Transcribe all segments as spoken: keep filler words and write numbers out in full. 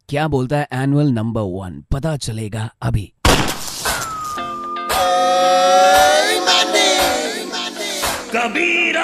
क्या बोलता है एनुअल नंबर वन, पता चलेगा अभी। Kabira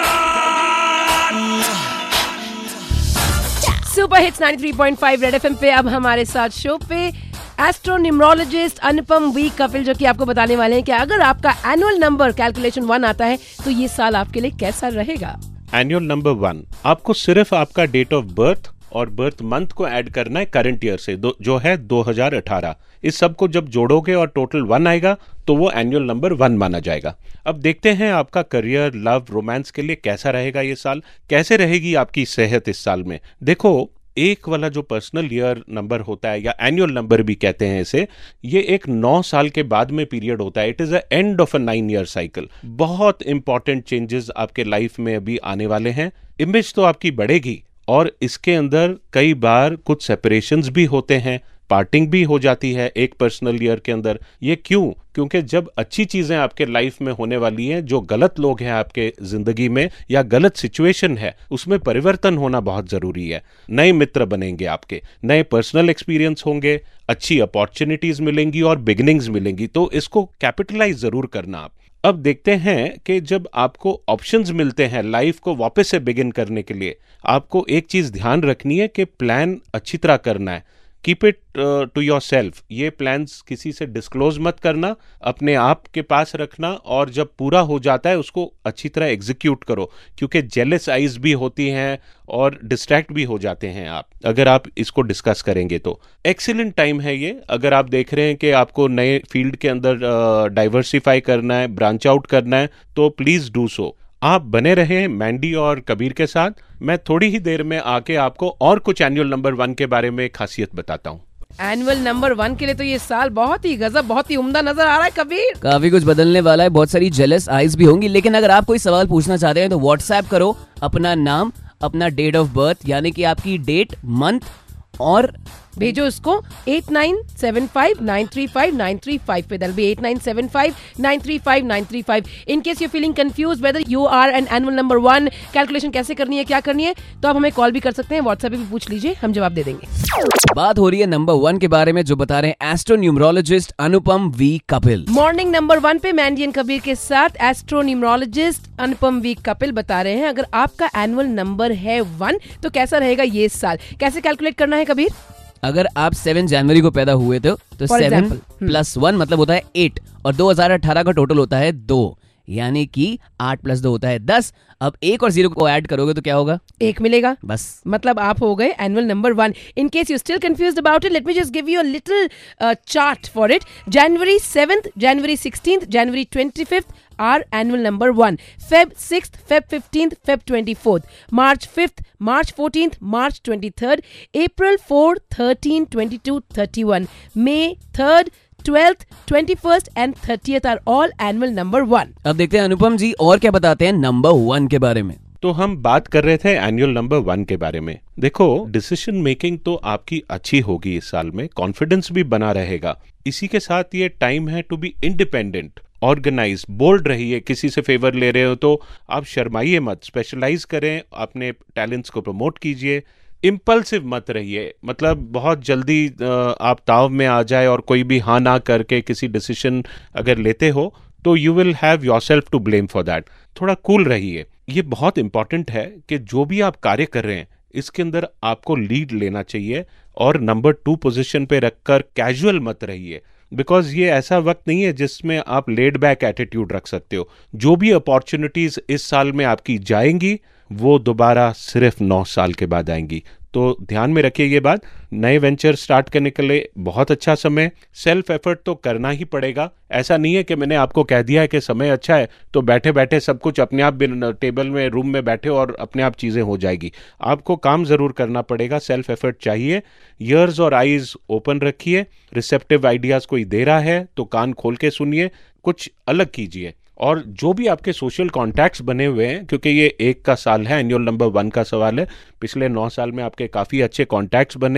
super hits ninety three point five red FM पे अब हमारे साथ शो पे एस्ट्रोन्यूमरोलॉजिस्ट अनुपम वी कपिल, जो कि आपको बताने वाले हैं कि अगर आपका एनुअल नंबर कैलकुलेशन वन आता है तो ये साल आपके लिए कैसा रहेगा। एनुअल नंबर वन, आपको सिर्फ आपका डेट ऑफ बर्थ और बर्थ मंथ को ऐड करना है करंट ईयर से, दो, जो है दो हज़ार अठारह। इस सब को जब जोड़ोगे और टोटल वन आएगा तो वो एनुअल नंबर वन माना जाएगा। अब देखते हैं आपका करियर, लव, रोमांस के लिए कैसा रहेगा ये साल, कैसे रहेगी आपकी सेहत इस साल में। देखो, एक वाला जो पर्सनल ईयर नंबर होता है या एनुअल नंबर भी कहते हैं इसे, ये एक नौ साल के बाद में पीरियड होता है। It is a end of a nine year cycle. बहुत इंपॉर्टेंट चेंजेस आपके लाइफ में अभी आने वाले हैं। इमेज तो आपकी बढ़ेगी और इसके अंदर कई बार कुछ सेपरेशंस भी होते हैं, पार्टिंग भी हो जाती है एक पर्सनल ईयर के अंदर। ये क्यों? क्योंकि जब अच्छी चीजें आपके लाइफ में होने वाली हैं, जो गलत लोग हैं आपके जिंदगी में या गलत सिचुएशन है, उसमें परिवर्तन होना बहुत जरूरी है। नए मित्र बनेंगे आपके, नए पर्सनल एक्सपीरियंस होंगे, अच्छी अपॉर्चुनिटीज मिलेंगी और बिगिनिंग्स मिलेंगी, तो इसको कैपिटलाइज जरूर करना आप। अब देखते हैं कि जब आपको ऑप्शंस मिलते हैं लाइफ को वापस से बिगिन करने के लिए, आपको एक चीज ध्यान रखनी है कि प्लान अच्छी तरह करना है। Keep it to yourself. ये प्लान्स किसी से डिस्क्लोज मत करना, अपने आप के पास रखना, और जब पूरा हो जाता है उसको अच्छी तरह एग्जीक्यूट करो, क्योंकि जेलस आइज भी होती हैं और डिस्ट्रैक्ट भी हो जाते हैं आप अगर आप इसको डिस्कस करेंगे तो। एक्सीलेंट टाइम है ये। अगर आप देख रहे हैं कि आपको नए फील्ड के अंदर डाइवर्सिफाई uh, करना है, ब्रांच आउट करना है, तो प्लीज डू सो। आप बने रहे मैंडी और कबीर के साथ। मैं थोड़ी ही देर में आके आपको और कुछ एनुअल नंबर वन के बारे में खासियत बताता हूँ। एनुअल नंबर वन के लिए तो ये साल बहुत ही गजब, बहुत ही उम्दा नजर आ रहा है कबीर। काफी कुछ बदलने वाला है, बहुत सारी जेलस आइज भी होंगी। लेकिन अगर आप कोई सवाल पूछना चाहते हैं तो व्हाट्सएप करो अपना नाम, अपना डेट ऑफ बर्थ यानी कि आपकी डेट, मंथ, और भेजो उसको eight nine seven five nine three five nine three five पे। That will be eight nine seven five nine three five nine three five. In case you feeling confuse whether you are an annual number one, calculation कैसे करनी है, क्या करनी है, तो आप हमें कॉल भी कर सकते हैं, व्हाट्सएप पे भी पूछ लीजिए, हम जवाब दे देंगे। बात हो रही है नंबर वन के बारे में, जो बता रहे हैं astronumerologist Anupam V Kapil. Morning number one पे मैंडी एंड कबीर के साथ एस्ट्रोन्यूमरोलॉजिस्ट अनुपम वी कपिल बता रहे हैं अगर आपका एनुअल नंबर है वन तो कैसा रहेगा ये साल। कैसे कैलकुलेट करना है कबीर? अगर आप सेवन जनवरी को पैदा हुए थे तो सेवन प्लस वन मतलब होता है एट, और दो हज़ार अठारह का टोटल होता है दो, यानी कि आठ प्लस दो होता है दस। अब एक और जीरो को ऐड करोगे तो क्या होगा? एक मिलेगा, बस। मतलब आप हो गए annual number one. In case you still confused about it, let me just give you a little chart for it. January seventh, January sixteenth, January twenty fifth are annual number one. Feb sixth, Feb fifteenth, Feb twenty-fourth, March fifth, March fourteenth, March twenty-third, April fourth, thirteenth, twenty-two, thirty-one, May third, twelfth, twenty-first and thirtieth are all annual number one. अब देखते हैं अनुपम जी और क्या बताते हैं number one के बारे में। तो हम बात कर रहे थे एनुअल नंबर वन के बारे में। देखो, डिसीजन मेकिंग तो आपकी अच्छी होगी इस साल में, कॉन्फिडेंस भी बना रहेगा। इसी के साथ ये टाइम है to be independent, organise, bold रहिए। किसी से फेवर ले रहे हो तो आप शर्माइए मत, स्पेशलाइज करें, अपने टैलेंट्स को प्रमोट कीजिए। इम्पल्सिव मत रहिए, मतलब बहुत जल्दी आप ताव में आ जाए और कोई भी हाँ ना करके किसी डिसीजन अगर लेते हो तो you will have yourself to blame for that. थोड़ा कूल रहिए। ये बहुत इंपॉर्टेंट है कि जो भी आप कार्य कर रहे हैं इसके अंदर आपको लीड लेना चाहिए, और नंबर टू पोजीशन पे रखकर कैजुअल मत रहिए, बिकॉज ये ऐसा वक्त नहीं है जिसमें आप लेड बैक एटीट्यूड रख सकते हो। जो भी अपॉर्चुनिटीज इस साल में आपकी जाएंगी वो दोबारा सिर्फ नौ साल के बाद आएंगी। तो ध्यान में रखिए ये बात। नए वेंचर स्टार्ट करने के लिए बहुत अच्छा समय। सेल्फ एफर्ट तो करना ही पड़ेगा। ऐसा नहीं है कि मैंने आपको कह दिया है कि समय अच्छा है तो बैठे बैठे सब कुछ अपने आप टेबल में, रूम में बैठे और अपने आप चीजें हो जाएगी। आपको काम जरूर करना पड़ेगा, सेल्फ एफर्ट चाहिए। ईयर्स और आईज ओपन रखिए। रिसेप्टिव आइडियाज कोई दे रहा है तो कान खोल के सुनिए, कुछ अलग कीजिए। और जो भी आपके सोशल कॉन्टैक्ट्स बने हुए हैं, क्योंकि ये एक का साल है, एनुअल नंबर वन का सवाल है, पिछले नौ साल में आपके काफी अच्छे कॉन्टैक्ट्स बने,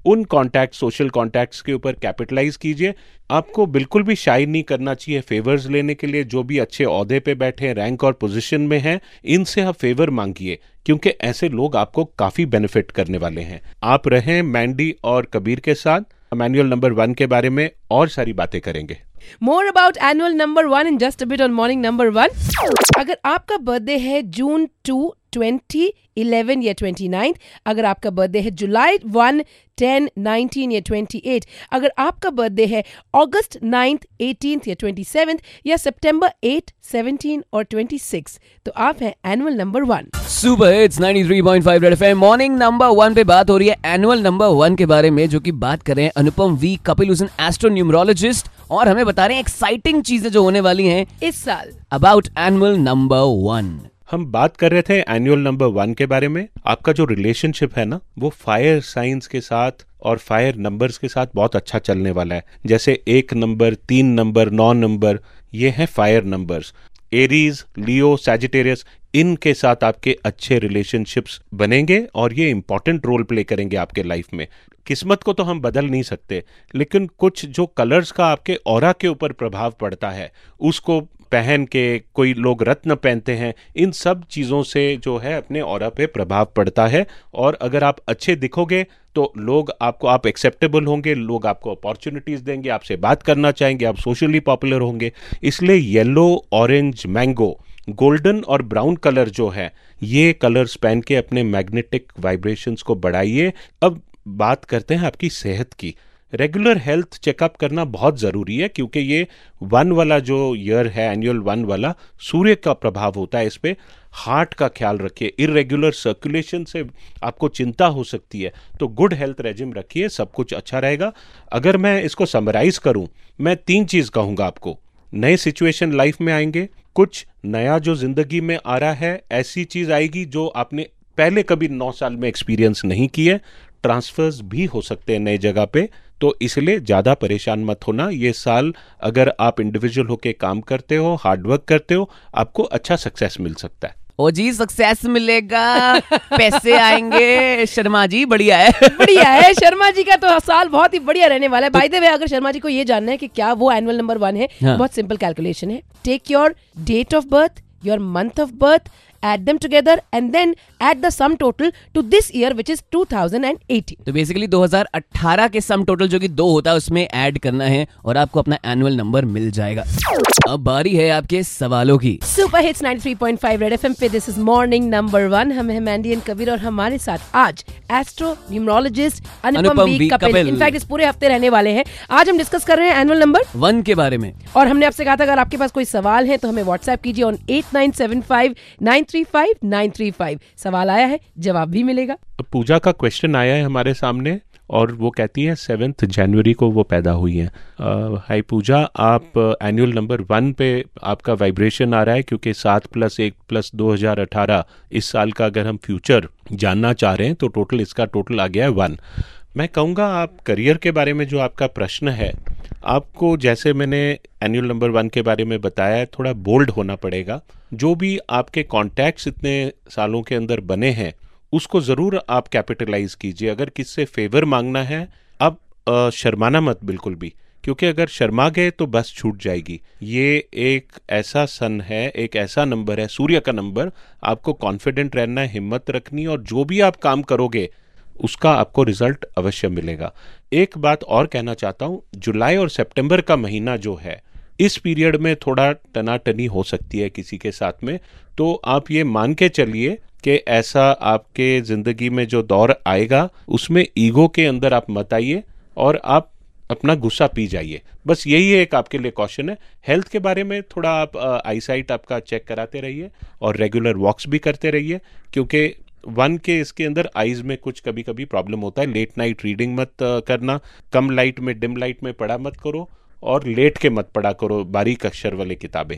उन कॉन्टैक्ट सोशल कॉन्टैक्ट्स के ऊपर कैपिटलाइज कीजिए। आपको बिल्कुल भी शाई नहीं करना चाहिए फेवर्स लेने के लिए। जो भी अच्छे ओहदे पे बैठे हैं, रैंक और पोजीशन में हैं, इनसे आप फेवर मांगिए, क्योंकि ऐसे लोग आपको काफी बेनिफिट करने वाले हैं। आप रहें मैंडी और कबीर के साथ। हम एनुअल नंबर वन के बारे में और सारी बातें करेंगे। More about annual number one in just a bit on morning number one. अगर आपका बर्थडे है जून टू ट्वेंटी इलेवन या ट्वेंटी नाइन, अगर आपका बर्थडे है जुलाई वन टेन नाइनटीन या ट्वेंटी एट, अगर आपका बर्थडे है अगस्त नाइन्थ एटीन्थ या ट्वेंटी सेवन्थ या सितंबर एट सेवनटीन और ट्वेंटी सिक्स, तो आप हैं annual number one. Super hits ninety three point five red FM morning number one पे बात हो रही है एनुअल नंबर वन के बारे में, जो कि बात कर रहे हैं Anupam V Kapil, who's an astronumerologist, और हमें बता रहे हैं एक्साइटिंग चीजें जो होने वाली हैं इस साल अबाउट एनुअल नंबर वन। हम बात कर रहे थे एनुअल नंबर वन के बारे में। आपका जो रिलेशनशिप है ना, वो फायर साइंस के साथ और फायर नंबर्स के साथ बहुत अच्छा चलने वाला है। जैसे एक नंबर, तीन नंबर, नौ नंबर, ये हैं fire numbers. Aries, Leo, Sagittarius, इनके साथ आपके अच्छे रिलेशनशिप्स बनेंगे और ये इंपॉर्टेंट रोल प्ले करेंगे आपके लाइफ में। किस्मत को तो हम बदल नहीं सकते, लेकिन कुछ जो कलर्स का आपके ऑरा के ऊपर प्रभाव पड़ता है, उसको पहन के, कोई लोग रत्न पहनते हैं, इन सब चीज़ों से जो है अपने ऑरा पे प्रभाव पड़ता है। और अगर आप अच्छे दिखोगे तो लोग आपको, आप एक्सेप्टेबल होंगे, लोग आपको अपॉर्चुनिटीज़ देंगे, आपसे बात करना चाहेंगे, आप सोशली पॉपुलर होंगे। इसलिए येलो, ऑरेंज, मैंगो, गोल्डन और ब्राउन कलर जो है, ये कलर्स पहन के अपने मैग्नेटिक वाइब्रेशंस को बढ़ाइए। अब बात करते हैं आपकी सेहत की। रेगुलर हेल्थ चेकअप करना बहुत ज़रूरी है, क्योंकि ये वन वाला जो ईयर है, एनुअल वन वाला, सूर्य का प्रभाव होता है इस पे। हार्ट का ख्याल रखिए, इरेगुलर सर्कुलेशन से आपको चिंता हो सकती है, तो गुड हेल्थ रेजिम रखिए, सब कुछ अच्छा रहेगा। अगर मैं इसको समराइज करूं, मैं तीन चीज़ कहूँगा आपको। नए सिचुएशन लाइफ में आएंगे, कुछ नया जो जिंदगी में आ रहा है, ऐसी चीज़ आएगी जो आपने पहले कभी नौ साल में एक्सपीरियंस नहीं की है। ट्रांसफर्स भी हो सकते हैं नई जगह पे, तो इसलिए ज़्यादा परेशान मत होना। ये साल अगर आप इंडिविजुअल होके काम करते हो, हार्डवर्क करते हो, आपको अच्छा सक्सेस मिल सकता है। ओ जी, सक्सेस मिलेगा, पैसे आएंगे। शर्मा जी बढ़िया है, बढ़िया है। शर्मा जी का तो साल बहुत ही बढ़िया रहने वाला है। बाय द वे, अगर शर्मा जी को ये जानना है कि क्या वो एनुअल नंबर वन है, हाँ। बहुत सिंपल कैलकुलेशन है। Take your date of birth, your month of birth, add them together and then add the sum total to this year which is two thousand eighteen. तो basically दो हज़ार अठारह के sum total जो कि दो होता है उसमें ऐड करना है और आपको अपना एनुअल नंबर मिल जाएगा। अब बारी है आपके सवालों की। Super hits ninety three point five red FM पे this is morning number one. हम हैं मैंडी एंड कबीर और हमारे साथ आज astro numerologist Anupam V Kapil. In fact इस पूरे हफ्ते रहने वाले हैं। आज हम डिस्कस कर रहे हैं एनुअल नंबर वन के बारे में, और हमने आपसे कहा था अगर आपके पास कोई सवाल है तो हमें व्हाट्सएप कीजिए on eight nine seven five nine three five nine three five. सवाल आया है, जवाब भी मिलेगा। पूजा का क्वेश्चन आया है हमारे सामने और वो कहती है सेवेंथ जनवरी को वो पैदा हुई हैं। हाय पूजा, आप एनुअल नंबर वन पे आपका वाइब्रेशन आ रहा है, क्योंकि सात प्लस एक प्लस दो हजार अठारह इस साल का अगर हम फ्यूचर जानना चाह रहे हैं तो टोटल इसका टोटल आ गया है वन। मैं कहूँगा आप करियर के बारे में जो आपका प्रश्न है, आपको जैसे मैंने एनुअल नंबर वन के बारे में बताया है, थोड़ा बोल्ड होना पड़ेगा। जो भी आपके कॉन्टैक्ट्स इतने सालों के अंदर बने हैं उसको ज़रूर आप कैपिटलाइज कीजिए। अगर किससे फेवर मांगना है, अब शर्माना मत बिल्कुल भी, क्योंकि अगर शर्मा गए तो बस छूट जाएगी। ये एक ऐसा सन है, एक ऐसा नंबर है, सूर्य का नंबर। आपको कॉन्फिडेंट रहना है, हिम्मत रखनी, और जो भी आप काम करोगे उसका आपको रिजल्ट अवश्य मिलेगा। एक बात और कहना चाहता हूँ, जुलाई और सितंबर का महीना जो है, इस पीरियड में थोड़ा टनाटनी हो सकती है किसी के साथ में, तो आप ये मान के चलिए कि ऐसा आपके ज़िंदगी में जो दौर आएगा उसमें ईगो के अंदर आप मत आइए और आप अपना गुस्सा पी जाइए। बस यही एक आपके लिए क्वेश्चन है। हेल्थ के बारे में थोड़ा आप आईसाइट आपका चेक कराते रहिए और रेगुलर वॉक्स भी करते रहिए, क्योंकि वन के इसके अंदर आईज में कुछ कभी कभी प्रॉब्लम होता है। लेट नाइट रीडिंग मत करना, कम लाइट में, डिम लाइट में पढ़ा मत करो, और लेट के मत पढ़ा करो बारीक अक्षर वाली किताबें।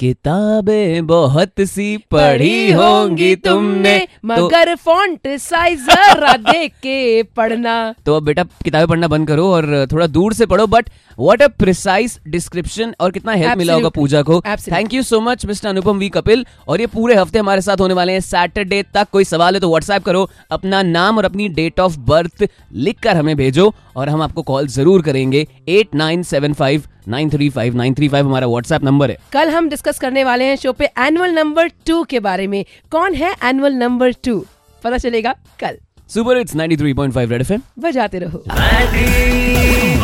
किताबें बहुत सी पढ़ी होंगी तुमने, मगर फॉन्ट साइज जरा देख के पढ़ना। तो अब बेटा किताबें पढ़ना बंद करो और थोड़ा दूर से पढ़ो। But what a precise description, और कितना हेल्प मिला होगा पूजा को। Thank you so much mister Anupam V Kapil. और ये पूरे हफ्ते हमारे साथ होने वाले हैं सैटरडे तक। कोई सवाल है तो व्हाट्सएप करो, अपना नाम और अपनी डेट ऑफ बर्थ लिखकर हमें भेजो और हम आपको कॉल जरूर करेंगे। Eight nine seven five nine three five nine three five हमारा व्हाट्सएप नंबर है। कल हम डिस्कस करने वाले हैं शो पे एनुअल नंबर टू के बारे में। कौन है एनुअल नंबर टू, पता चलेगा कल। Super hits ninety three point five red FM बजाते रहो।